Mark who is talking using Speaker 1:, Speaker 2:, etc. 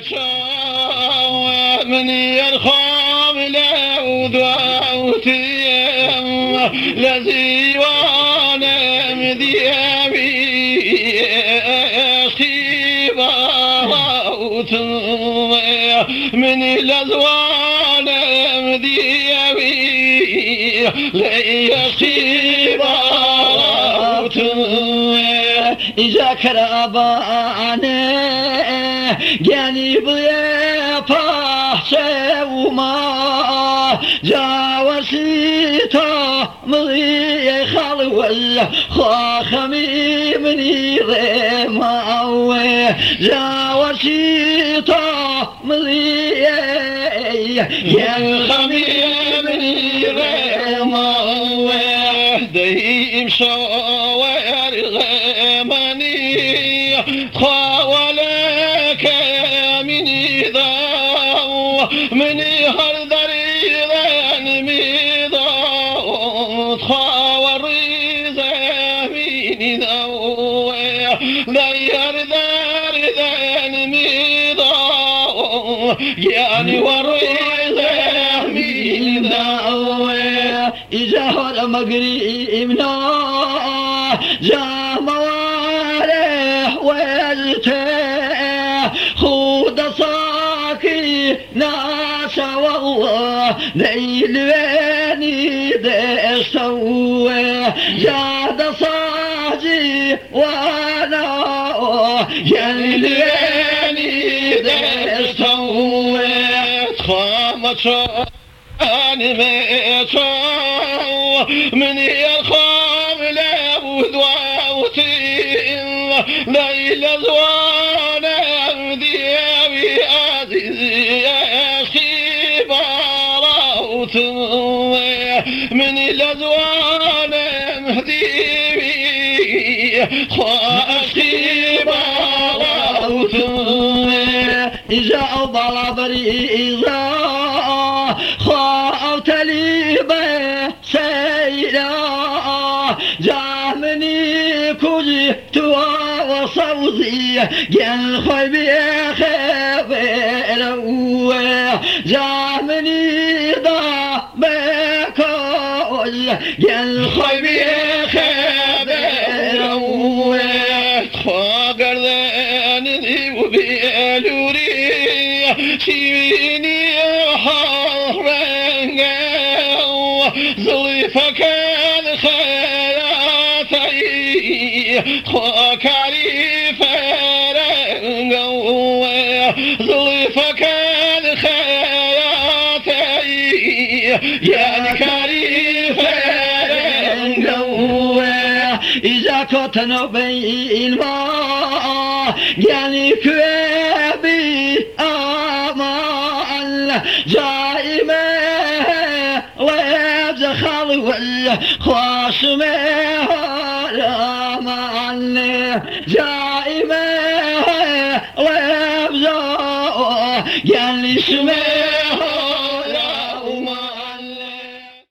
Speaker 1: من يرخم لو دعوتي لذي وانا مذيبي خيبات من لذوان مذيبي لي خيبات
Speaker 2: إذا كراباني جانب يفحش وما جاوسيتا مضي خلوي خاخمي مني غيماوي جاوسيتا مضي
Speaker 1: خمي مني غيماوي دايم شوار غيماني خوالك مني ضاو مني هردري ذان ميضاو خواري زميني ضاو لا يردر ذان ميضاو يعني وري زميني ضاو
Speaker 2: إذا هو مقريمنا جا مواره ويلته خود صاكي ناس والله ليل ويني دستوه جاد صاجي وانا يليل ويني دستوه
Speaker 1: خامت أنا ميتو من يرخم لو دعوتي ليل زوان ديابي عزيزي أخي باروت من لزوان مهديبي خاخي باروت
Speaker 2: إذا أضل بريزا خاوت لي بسيرا جامني كوجي توا وصوزي جن خيبي خبيرو جامني ضا بكوز جن خيبي خبيرو
Speaker 1: خاقر ذاني وبيلوري شيني حرنجا ظلفك الخياتي خاكري فرنجا ظلفك الخياتي يا كري فرنجا
Speaker 2: إذا كنت بين ما يعني كوابي أمان جائمة ويبز خلوي خاصمة أمان جائمة ويبز يعني سمة